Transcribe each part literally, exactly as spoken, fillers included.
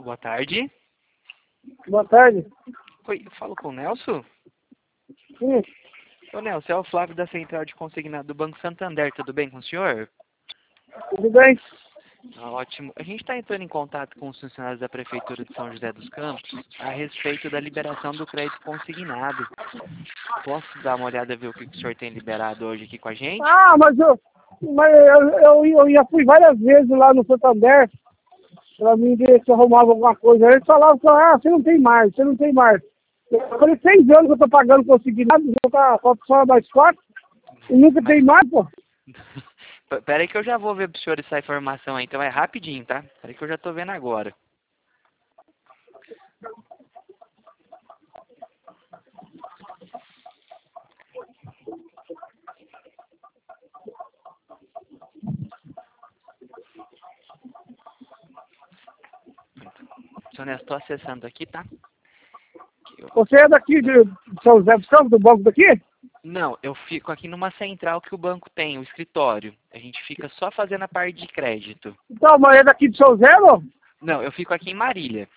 boa tarde. Boa tarde. Oi, eu falo com o Nelson? Sim, Ô Nelson, é o Flávio da Central de Consignado do Banco Santander, tudo bem com o senhor? tudo bem? Ah, ótimo. A gente está entrando em contato com os funcionários da Prefeitura de São José dos Campos a respeito da liberação do crédito consignado. Posso dar uma olhada e ver o que o senhor tem liberado hoje aqui com a gente? Ah, mas eu, mas eu, eu, eu já fui várias vezes lá no Santander para mim ver se eu arrumava alguma coisa. Aí eles falavam que ah, você não tem mais, você não tem mais. Eu falei, seis anos que eu tô pagando consignado, já tá falta só mais quatro, e nunca Mas tem mais, pô. P- Pera aí que eu já vou ver pro senhor essa informação aí, então é rapidinho, tá? Pera aí que eu já tô vendo agora. Senhor Nelson, tô acessando aqui, tá? Eu- Você é daqui de São José dos Campos, do banco daqui? Não, eu fico aqui numa central que o banco tem, o escritório. A gente fica só fazendo a parte de crédito. Então, mas é daqui de São José, não? Não, eu fico aqui em Marília.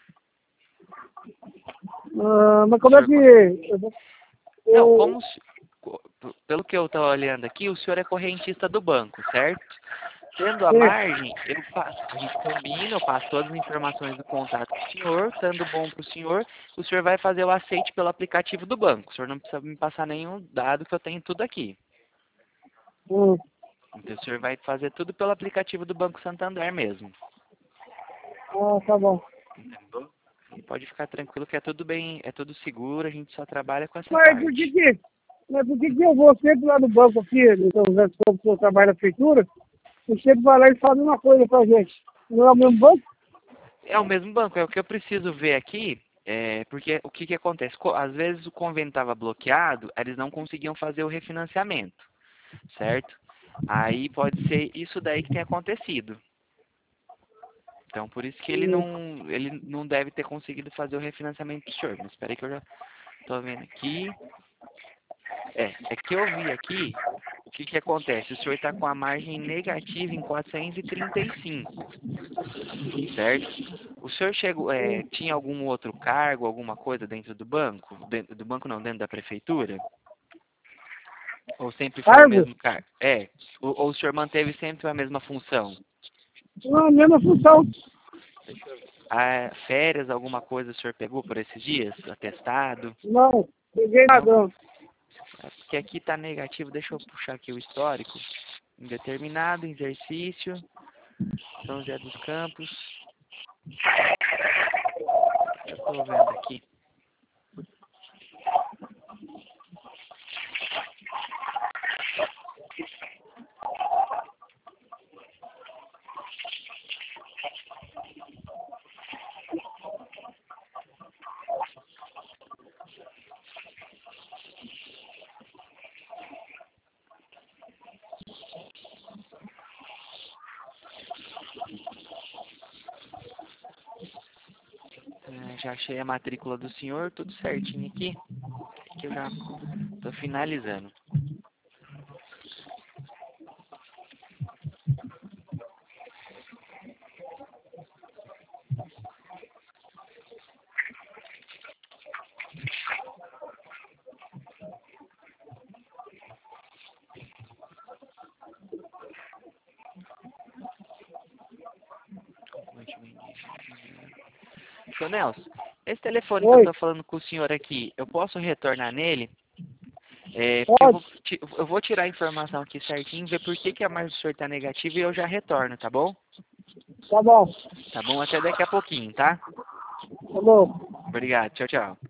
Ah, mas O como é senhor... que... co- Eu, Não, eu, como... se- co- p- Pelo que eu tô olhando aqui, o senhor é correntista do banco, certo? Tendo a sim. margem, eu passo, a gente combina, eu passo todas as informações do contrato para o senhor, estando bom para o senhor, o senhor vai fazer o aceite pelo aplicativo do banco. O senhor não precisa me passar nenhum dado que eu tenho tudo aqui. Hum, Então o senhor vai fazer tudo pelo aplicativo do Banco Santander mesmo. ah, tá bom. Entendeu? E pode ficar tranquilo que é tudo bem, é tudo seguro, a gente só trabalha com essa Mas por que parte. que... Mas por que que eu vou sempre lá no banco aqui, no São José dos Campos, que eu trabalho na prefeitura, e sempre vai lá e fala a mesma coisa pra gente? Não é o mesmo banco? É o mesmo banco, é o que eu preciso ver aqui, é, porque o que que acontece? Co- Às vezes o convênio estava bloqueado, eles não conseguiam fazer o refinanciamento, certo? Aí pode ser isso daí que tem acontecido. Então por isso que ele Hum, não, ele não deve ter conseguido fazer o refinanciamento do senhor. Mas espera aí que eu já tô vendo aqui. É, é que eu vi aqui, o que que acontece? O senhor está com a margem negativa em quatrocentos e trinta e cinco, certo? O senhor chegou, é, hum. tinha algum outro cargo, alguma coisa dentro do banco? Dentro do banco não, dentro da prefeitura? Ou sempre foi o Cargo? mesmo cargo? É, ou, ou o senhor manteve sempre a mesma função? Não, a mesma função. Ah, férias, alguma coisa o senhor pegou por esses dias? Atestado? Não, peguei Não? nada. Não. É porque aqui está negativo, deixa eu puxar aqui o histórico. Indeterminado, exercício, São José dos Campos. Eu estou vendo aqui. É, já achei a matrícula do senhor, tudo certinho aqui. Que eu já estou finalizando. Seu Nelson, esse telefone que eu Oi, estou falando com o senhor aqui, eu posso retornar nele? É, porque eu pode. vou, ti- eu vou tirar a informação aqui certinho, ver por que, que a margem do senhor está negativa e eu já retorno, tá bom? Tá bom. Tá bom? Até daqui a pouquinho, tá? Tá bom. Obrigado, tchau, tchau.